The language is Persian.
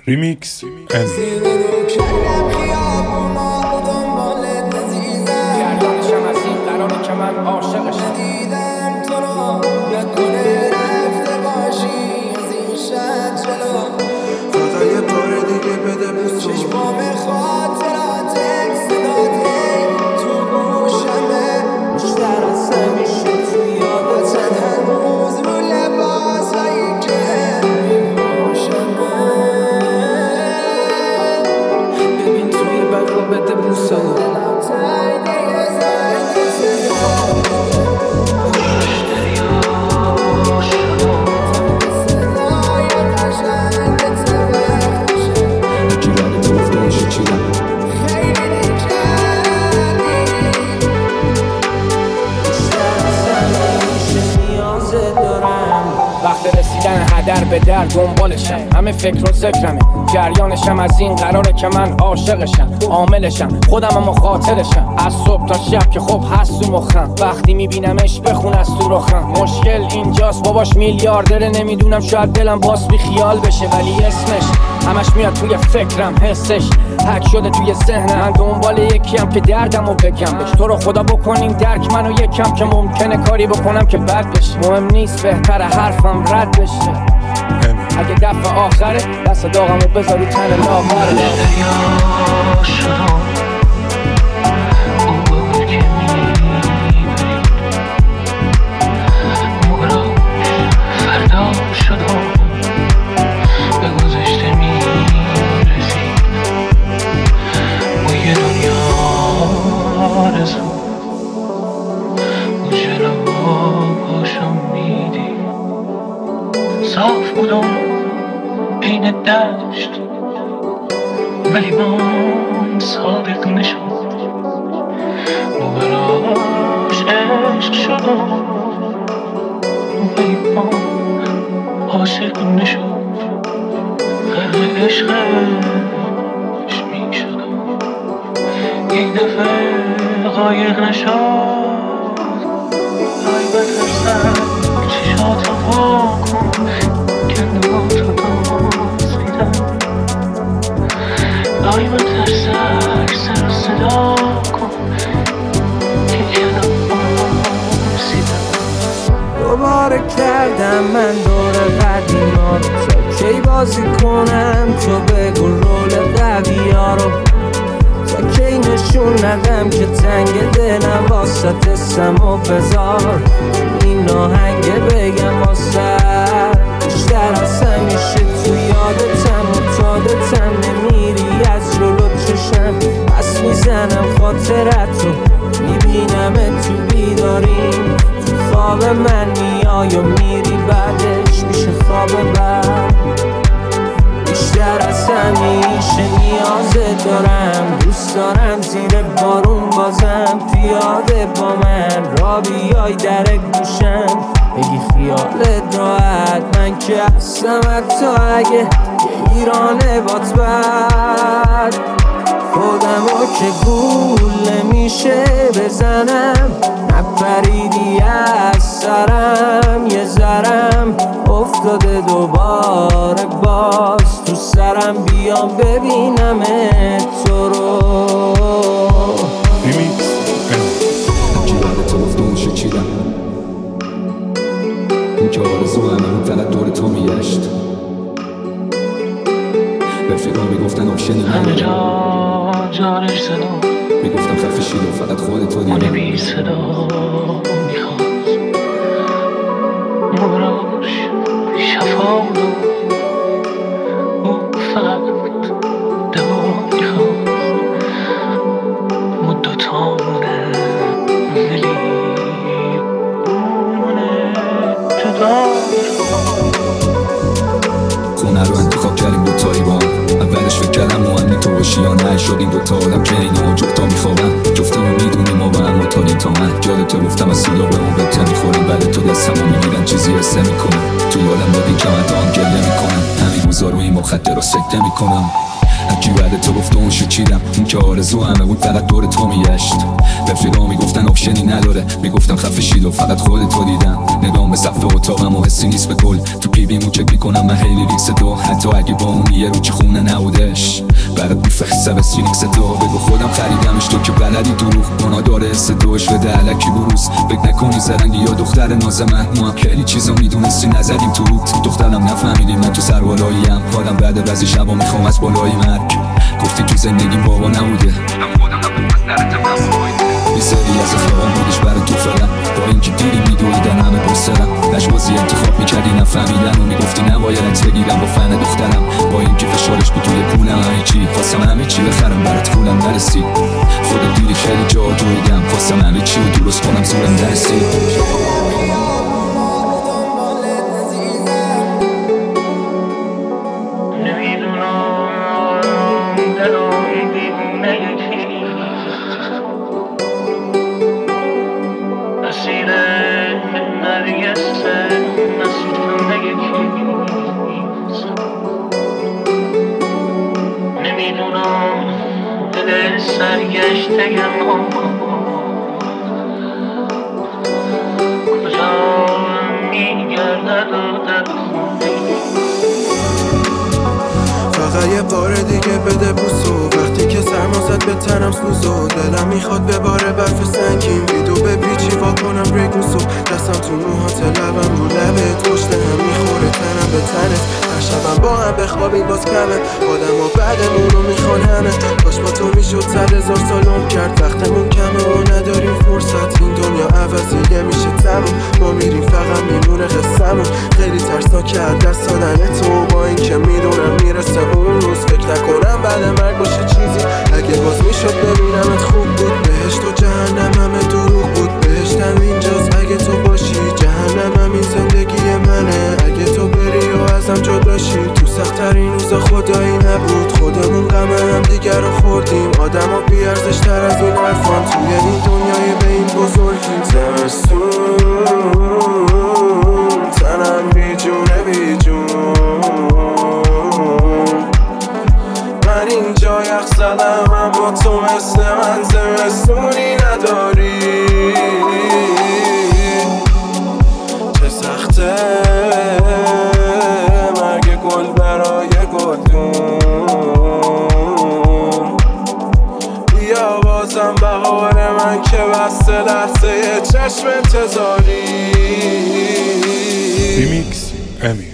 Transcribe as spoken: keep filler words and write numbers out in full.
ریمیکس اند گردانشم از این قراره که من عاشقشم. دیدم تو رو نکنه رفته باشی از این شد جلو. فقط یه بار دیگه بده بوسو. چشمام خاطرات صداته تو گوشمه بیشتر از همیشه تو یادت هنوز رو لباسایی که میپوشمه. ببین توی بگو بده بوسو. دلم تنگه زنگ صدا وقت رسیدن هدر به در دنبالشم، همه فکر و ذکرمه. جریانشم از این قراره که من عاشقشم، عاملشم خودم اما خاطرشم. از صبح تا شب که خب هست تو مخم، وقتی میبینمش بخون از تو رخم. مشکل اینجاست باباش میلیاردره، نمیدونم شاید دلم باز بی خیال بشه، ولی اسمش همش میاد توی فکرم. حسش حک شده توی ذهنم، دنبال یکیم که دردمو بگم بهش. تو رو خدا بکنین درک منو یکم، که ممکنه کاری بکنم که بد بشه. مهم نیست بهتره حرفم رد بشه. اگه دفعه آخره دست داغمو بذاری تن لاغره. دریا شدم اول که میبری، مبرا فردا شدم به گذشته میرسی. با یه دنیا آرزو با جلو پاشم میدی. صاف بودم بین دشت ولی من صادق نشد. براش عشق شدم ولی من عاشق نشد. غرق عشقش می شدم، یک دفعه غایق نشد. ای بترسم چشاتو واکن، کندواتو دازیدم. ای بترسم سر و صدا کن که کلام رسیدم. دوباره کردم من دور قدیما رو، تا کی بازی کنم تو بگو رول قوی ها رو. تا کی نشون ندم که تنگ دلم واسه تستم و بذار این آهنگه بگم واسه. بیشتر از همیشه تو یادتم معتادتم، نمیری از جلو چشم. پس میزنم خاطرت رو، میبینم تو بیداریم. تو خواب من میای و میری، بعدش میشه خواب بر. بیشتر از همیشه نیازت دارم، دوست دارم زیر بارون بازم پیاده با من را بیای در گوشم. بگی خیالت راحت، من که هستم حتی اگه یه ایرانه بات بد. خودمو که گول نمیشه بزنم، نپریدی از سرم. یه ذرم افتاده دوباره باز تو سرم، بیام ببینم تو رو. ریمیکس اند جیرانه تو گفتون شکیدم، این که آرزو همه فقط دور تو میگشت. رفیقا میگفتن آپشنی همه نداره، جا جانش زدم میگفتم خفه شید و فقط خودتو مال دیدم. بی صدا میخواست. مبراش شفا بودم، او فقط دوا میخواست. مدتامونه ولی مونه جدا خونه رو انتخاب کردیم دوتایی با هم. اولش فکر کردم مهمی تو باشی یا نه، شدیم دوتا آدم که اینا جفتا میخوابن. جفتمو میدونیم ما با هم مطالیم تا من یادتو گفتم از سیلا به اون بهتر میخورم. بعد تو دستمو میگیرن چیزی حسه میکنم، تو یادم دادی که من دارم گله میکنم. همین روزا رو این مخدر رو سکته میکنم. هرکی بعد تو گفت اون شکیدم، اون که آرزو همه بود فقط دور تو میگشت. رفیقا میگفتن آپشنی نداره، میگفتم خفه شید و فقط خودت رو دیدم. نگام به سقف اتاقم و حسی نیست به کل، تو پیبیمو چک میکنم من هی لیریکس تو، حتی اگه با اون یه رو چه خونه نبودش برات میفرسته به سینیکس تو. بگو خودم خریدمش تو که بلدی دروغ اونا داره حس تو عشق علکی بروز. فکر نکنی زرنگی یا دختر نازمن، ما هم خیلی چیزا میدونستی نزدیم تو رود. دخترم نفهمیدی من تو سربالاییم، خودم بعد بعضی شبا میخوام از بالای مرگ. گفتی تو زندگیم بابا نبوده، خودم نبود پس نرتم نبوده. یه سری از اخلاقام بودش برای تو فعلا، با اینکه دیری میدویدن همه پسترم. نشبازی انتخاب میکردی نفهمیدن و میگفتی نباید عکس بگیرم با فن دخترم. با اینکه فشارش بود توی پولم همه چی، خواستم همه چی بخرم برات پولم نرسید. خودت دیدی خیلی جا دویدم، خواستم همه چی رو درست کنم زورم نرسید. سرگشته ما کجا میگردد و در خونه. فقط یه بار دیگه بده بوسو، وقتی که سرما زد به تنم سوزو. دلم میخواد به باره برف سنگین ویدو به پیچی وا کنم رگوسو. دستم تو موهات لبم رو لبت، پشت هم میخوره تنم به تنت. هر شبم با هم بخوابیم باز کمه، آدم ها بعدمون رو میخوان همه. کاش با تو میشد صد هزار سال عمر کرد، وقتمون کمه و نداریم فرصت. این دنیا عوضیه میشه تموم، ما میریم فقط میمونه قصه‌مون. خیلی ترسناکه از دست دادن تو، با این که میدونم میرسه اون روز. فکر نکنم بعد مرگ باشه چیزی، اگه باز میشد ببینمت خوب بود. بهشت و جهنم همه دروغ بود، بهشتم اینجاست اگه تو باشی، جهنم این زندگی منه اگه تو بری و ازم جداشی. تو سخت‌ترین روزا خدایی نبود، خودمون غم هم دیگر رو خوردیم. آدم ها بیارزش تر از این حرفان، توی این دنیای به این بزرگیم. زمستون تنم بی جونه بی جون، من اینجا یخ زدم اما تو مثل من زمستونی نداری. چه سخته مرگ گل برای گلدون، بیا بازم بهار من که بسته لحظه چشم انتظاری. ریمیکس امی